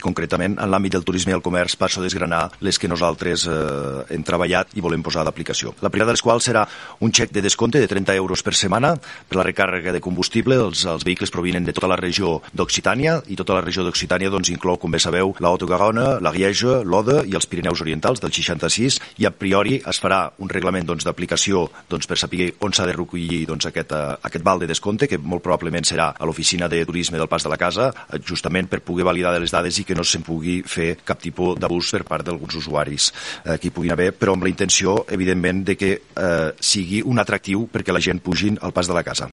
concretament en l'àmbit del turisme i el comerç passo a desgranar les que nosaltres hem treballat i volem posar d'aplicació. La primera de les quals serà un xec de descompte de 30 euros per setmana per la recàrrega de combustible. Els vehicles provenen de tota la regió d'Occitània i tota la regió d'Occitània inclou, com bé sabeu, la Haute-Garonne, la Riege, l'Aude i els Pirineus Orientals del 66, i a priori es farà un reglament d'aplicació per saber on s'ha de recollir aquest val de descompte, que molt probablement serà a l'oficina de turisme del Pas de la Casa, justament per poder validar les dades i que no se'n pugui fer cap tipus d'abús per part d'alguns usuaris que hi puguin haver, però amb la intenció, evidentment, de que sigui un atractiu perquè la gent pugin al Pas de la Casa.